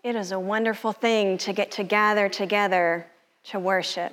It is a wonderful thing to get to gather together to worship.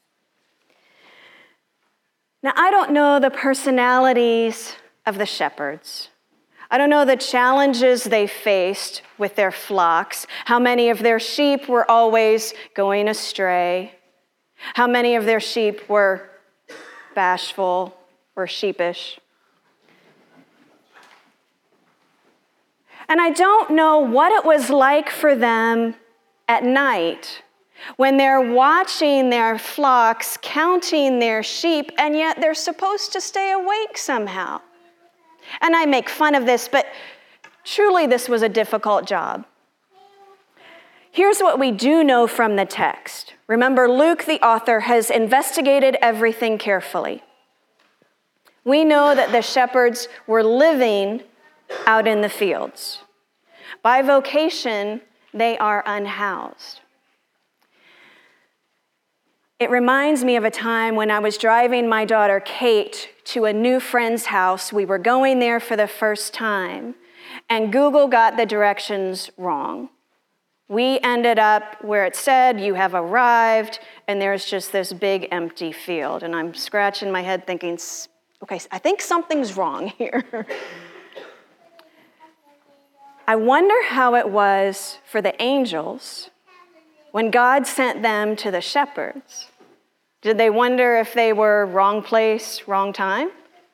Now, I don't know the personalities of the shepherds. I don't know the challenges they faced with their flocks, how many of their sheep were always going astray, how many of their sheep were bashful or sheepish. And I don't know what it was like for them at night when they're watching their flocks, counting their sheep, and yet they're supposed to stay awake somehow. And I make fun of this, but truly this was a difficult job. Here's what we do know from the text. Remember, Luke, the author, has investigated everything carefully. We know that the shepherds were living out in the fields. By vocation, they are unhoused. It reminds me of a time when I was driving my daughter Kate to a new friend's house. We were going there for the first time, and Google got the directions wrong. We ended up where it said, "You have arrived," and there's just this big empty field. And I'm scratching my head thinking, okay, I think something's wrong here. I wonder how it was for the angels when God sent them to the shepherds. Did they wonder if they were wrong place, wrong time?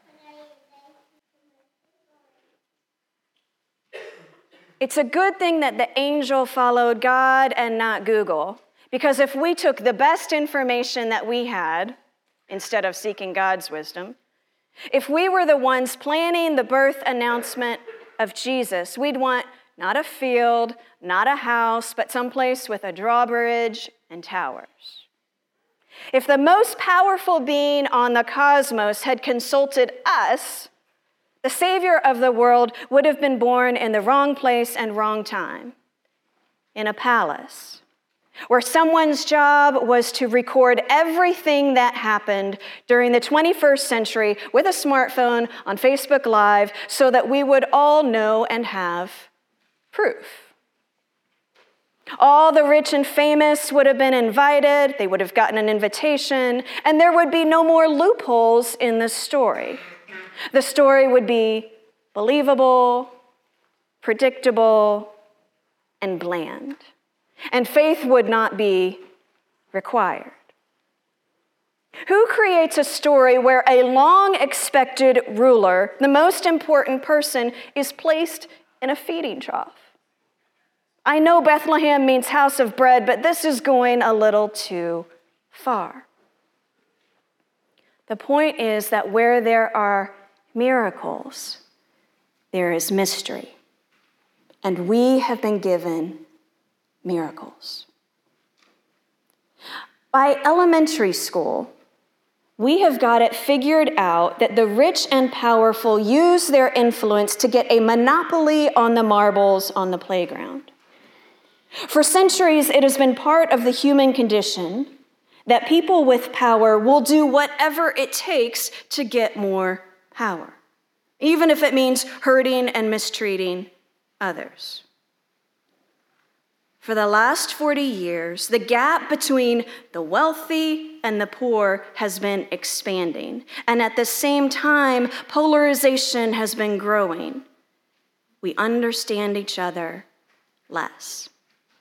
It's a good thing that the angel followed God and not Google, because if we took the best information that we had instead of seeking God's wisdom, if we were the ones planning the birth announcement of Jesus, we'd want not a field, not a house, but someplace with a drawbridge and towers. If the most powerful being on the cosmos had consulted us, the Savior of the world would have been born in the wrong place and wrong time, in a palace, where someone's job was to record everything that happened during the 21st century with a smartphone on Facebook Live so that we would all know and have proof. All the rich and famous would have been invited, they would have gotten an invitation, and there would be no more loopholes in the story. The story would be believable, predictable, and bland. And faith would not be required. Who creates a story where a long-expected ruler, the most important person, is placed in a feeding trough? I know Bethlehem means house of bread, but this is going a little too far. The point is that where there are miracles, there is mystery. And we have been given miracles. By elementary school, we have got it figured out that the rich and powerful use their influence to get a monopoly on the marbles on the playground. For centuries, it has been part of the human condition that people with power will do whatever it takes to get more power, even if it means hurting and mistreating others. For the last 40 years, the gap between the wealthy and the poor has been expanding. And at the same time, polarization has been growing. We understand each other less.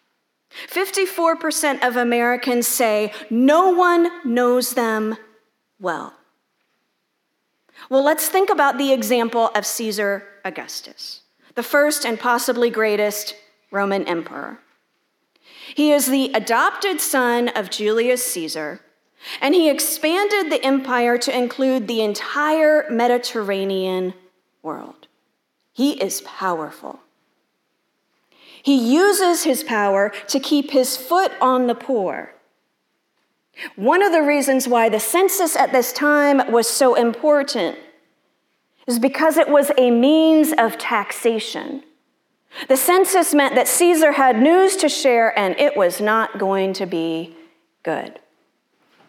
54% of Americans say no one knows them well. Well, let's think about the example of Caesar Augustus, the first and possibly greatest Roman emperor. He is the adopted son of Julius Caesar, and he expanded the empire to include the entire Mediterranean world. He is powerful. He uses his power to keep his foot on the poor. One of the reasons why the census at this time was so important is because it was a means of taxation. The census meant that Caesar had news to share, and it was not going to be good.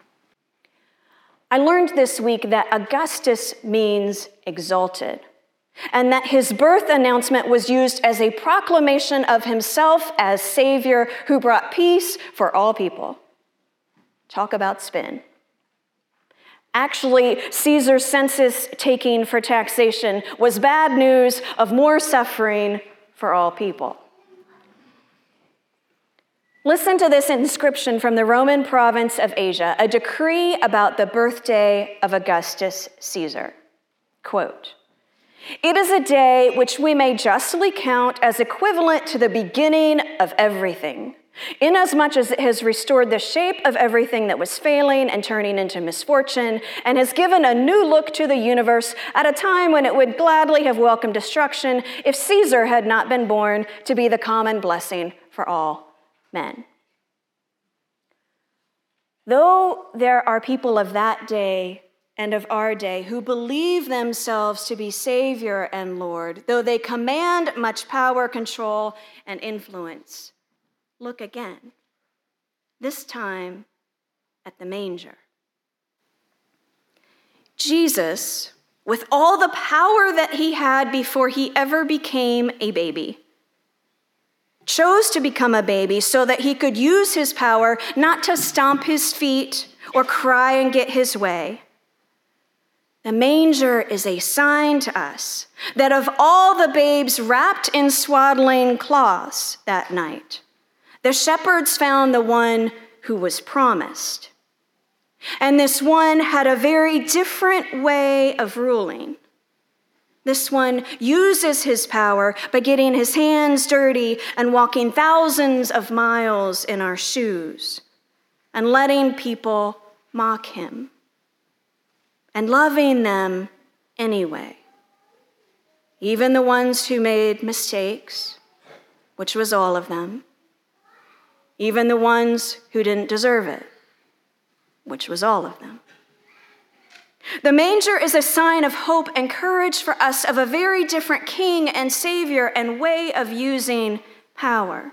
I learned this week that Augustus means exalted. and that his birth announcement was used as a proclamation of himself as Savior who brought peace for all people. Talk about spin. Actually, Caesar's census taking for taxation was bad news of more suffering for all people. Listen to this inscription from the Roman province of Asia, a decree about the birthday of Augustus Caesar. Quote, "It is a day which we may justly count as equivalent to the beginning of everything, inasmuch as it has restored the shape of everything that was failing and turning into misfortune, and has given a new look to the universe at a time when it would gladly have welcomed destruction if Caesar had not been born to be the common blessing for all men." Though there are people of that day and of our day who believe themselves to be Savior and Lord, though they command much power, control, and influence, look again, this time at the manger. Jesus, with all the power that he had before he ever became a baby, chose to become a baby so that he could use his power not to stomp his feet or cry and get his way. The manger is a sign to us that of all the babes wrapped in swaddling cloths that night, the shepherds found the one who was promised. And this one had a very different way of ruling. This one uses his power by getting his hands dirty and walking thousands of miles in our shoes and letting people mock him and loving them anyway. Even the ones who made mistakes, which was all of them. Even the ones who didn't deserve it, which was all of them. The manger is a sign of hope and courage for us of a very different king and savior and way of using power.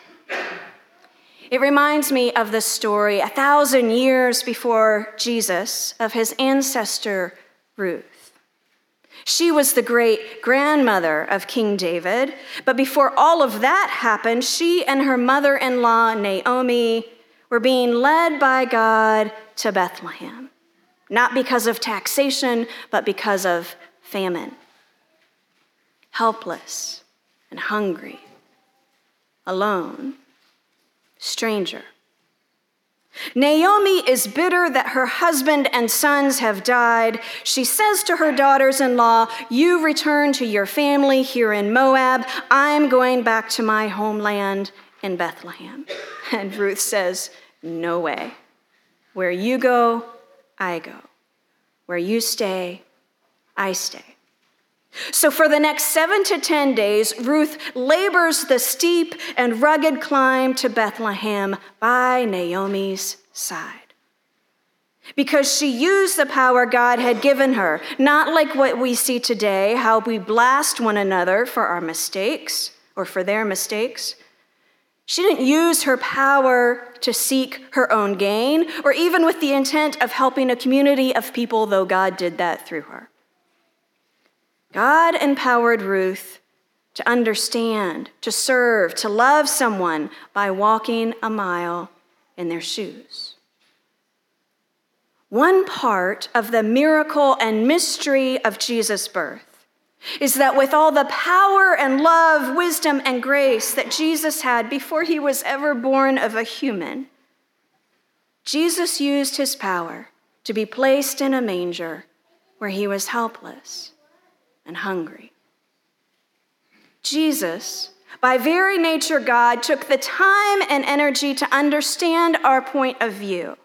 It reminds me of the story 1,000 years before Jesus of his ancestor Ruth. She was the great grandmother of King David, but before all of that happened, she and her mother-in-law Naomi were being led by God to Bethlehem. Not because of taxation, but because of famine. Helpless and hungry, alone, stranger. Naomi is bitter that her husband and sons have died. She says to her daughters-in-law, "You return to your family here in Moab. I'm going back to my homeland in Bethlehem." And Ruth says, "No way. Where you go, I go. Where you stay, I stay." So for the next 7 to 10 days, Ruth labors the steep and rugged climb to Bethlehem by Naomi's side. Because she used the power God had given her, not like what we see today, how we blast one another for our mistakes or for their mistakes. She didn't use her power to seek her own gain, or even with the intent of helping a community of people, though God did that through her. God empowered Ruth to understand, to serve, to love someone by walking a mile in their shoes. One part of the miracle and mystery of Jesus' birth is that with all the power and love, wisdom, and grace that Jesus had before he was ever born of a human, Jesus used his power to be placed in a manger where he was helpless and hungry. Jesus, by very nature God, took the time and energy to understand our point of view.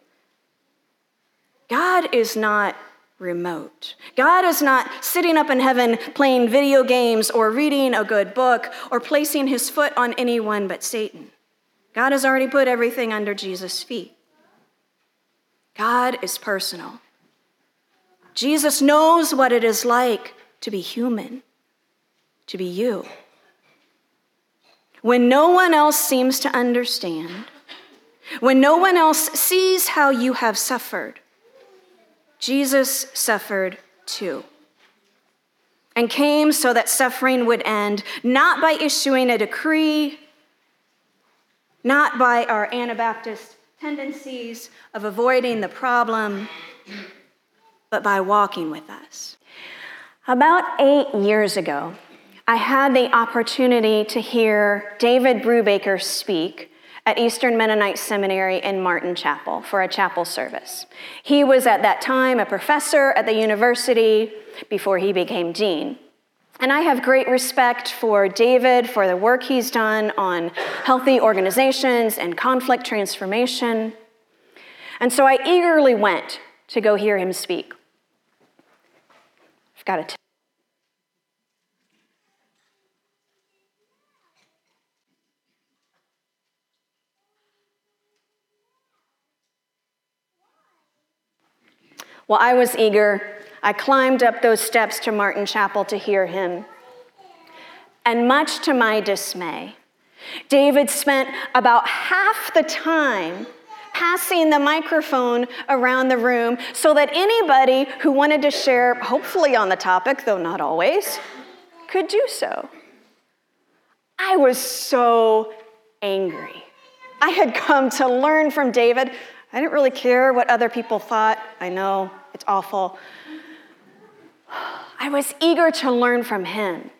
God is not remote. God is not sitting up in heaven playing video games or reading a good book or placing his foot on anyone but Satan. God has already put everything under Jesus' feet. God is personal. Jesus knows what it is like to be human, to be you. When no one else seems to understand, when no one else sees how you have suffered, Jesus suffered too. and came so that suffering would end, not by issuing a decree, not by our Anabaptist tendencies of avoiding the problem, but by walking with us. About 8 years ago, I had the opportunity to hear David Brubaker speak at Eastern Mennonite Seminary in Martin Chapel for a chapel service. He was at that time a professor at the university before he became dean. And I have great respect for David, for the work he's done on healthy organizations and conflict transformation. And so I eagerly went to go hear him speak. I've got to Well, I was eager. I climbed up those steps to Martin Chapel to hear him. And much to my dismay, David spent about half the time passing the microphone around the room so that anybody who wanted to share, hopefully on the topic, though not always, could do so. I was so angry. I had come to learn from David. I didn't really care what other people thought. I know, it's awful. I was eager to learn from him.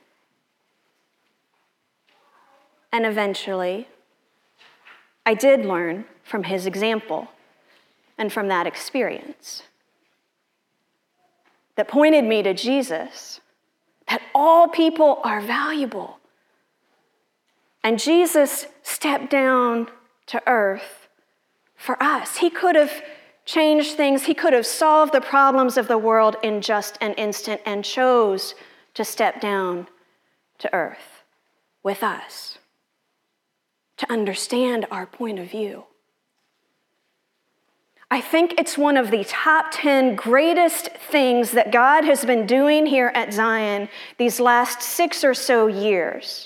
And eventually, I did learn from his example and from that experience that pointed me to Jesus, that all people are valuable. And Jesus stepped down to earth for us. He could have changed things. He could have solved the problems of the world in just an instant and chose to step down to earth with us to understand our point of view. I think it's one of the top 10 greatest things that God has been doing here at Zion these last 6 or so years.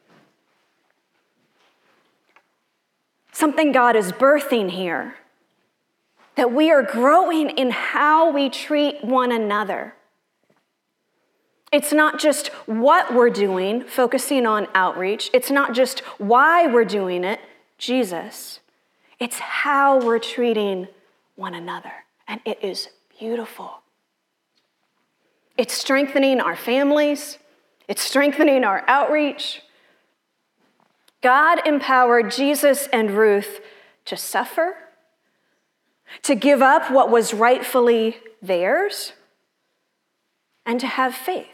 Something God is birthing here, that we are growing in how we treat one another. It's not just what we're doing, focusing on outreach. It's not just why we're doing it, Jesus. It's how we're treating one another, and it is beautiful. It's strengthening our families. It's strengthening our outreach. God empowered Jesus and Ruth to suffer, to give up what was rightfully theirs, and to have faith.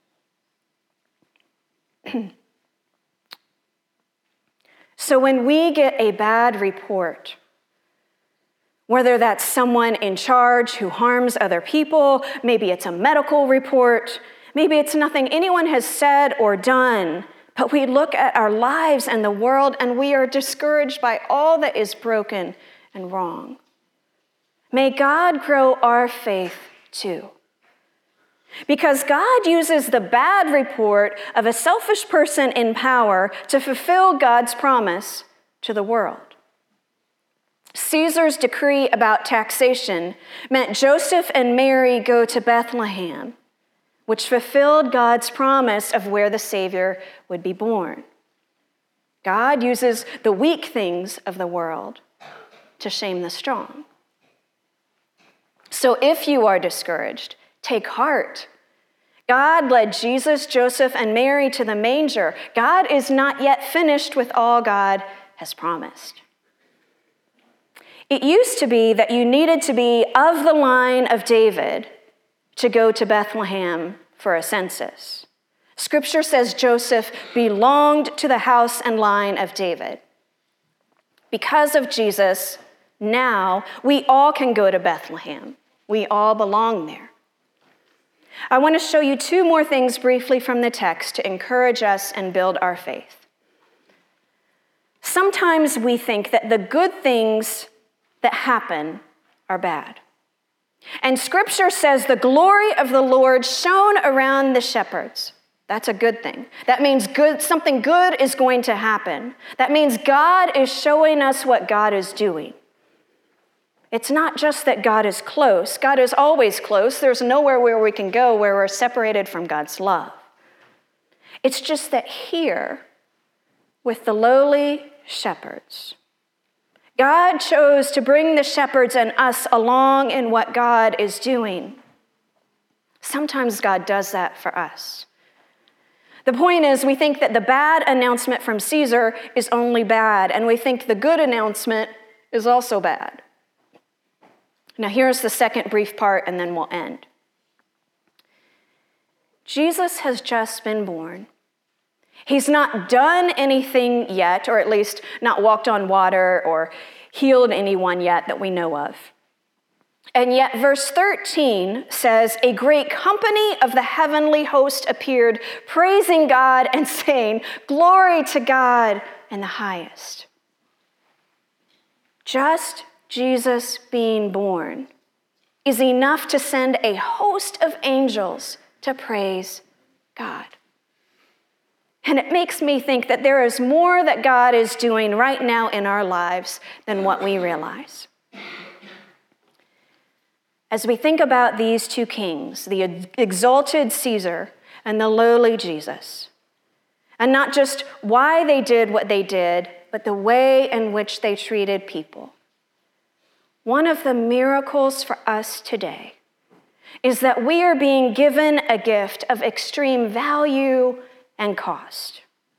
So when we get a bad report, whether that's someone in charge who harms other people, maybe it's a medical report, maybe it's nothing anyone has said or done, but we look at our lives and the world and we are discouraged by all that is broken and wrong. May God grow our faith too. Because God uses the bad report of a selfish person in power to fulfill God's promise to the world. Caesar's decree about taxation meant Joseph and Mary go to Bethlehem, which fulfilled God's promise of where the Savior would be born. God uses the weak things of the world to shame the strong. So if you are discouraged, take heart. God led Jesus, Joseph, and Mary to the manger. God is not yet finished with all God has promised. It used to be that you needed to be of the line of David to go to Bethlehem for a census. Scripture says Joseph belonged to the house and line of David. Because of Jesus, now we all can go to Bethlehem. We all belong there. I want to show you 2 more things briefly from the text to encourage us and build our faith. Sometimes we think that the good things that happen are bad. And Scripture says the glory of the Lord shone around the shepherds. That's a good thing. That means something good is going to happen. That means God is showing us what God is doing. It's not just that God is close. God is always close. There's nowhere where we can go where we're separated from God's love. It's just that here, with the lowly shepherds, God chose to bring the shepherds and us along in what God is doing. Sometimes God does that for us. The point is, we think that the bad announcement from Caesar is only bad, and we think the good announcement is also bad. Now, here's the second brief part, and then we'll end. Jesus has just been born. He's not done anything yet, or at least not walked on water or healed anyone yet that we know of. And yet, verse 13 says, a great company of the heavenly host appeared, praising God and saying, glory to God in the highest. Just Jesus being born is enough to send a host of angels to praise God. And it makes me think that there is more that God is doing right now in our lives than what we realize. As we think about these two kings, the exalted Caesar and the lowly Jesus, and not just why they did what they did, but the way in which they treated people, one of the miracles for us today is that we are being given a gift of extreme value and cost.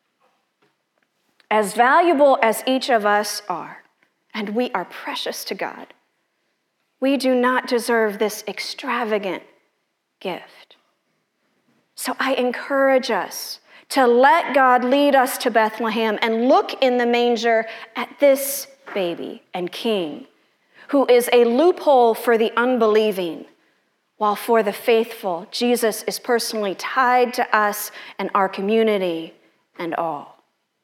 As valuable as each of us are, and we are precious to God, we do not deserve this extravagant gift. So I encourage us to let God lead us to Bethlehem and look in the manger at this baby and king, who is a loophole for the unbelieving, while for the faithful, Jesus is personally tied to us and our community and all.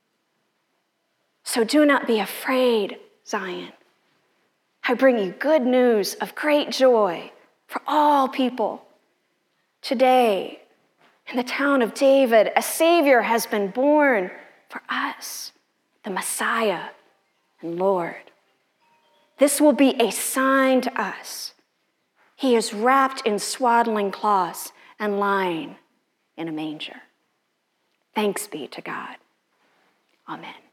So do not be afraid, Zion. I bring you good news of great joy for all people. Today, in the town of David, a Savior has been born for us, the Messiah and Lord. This will be a sign to us. He is wrapped in swaddling cloths and lying in a manger. Thanks be to God. Amen.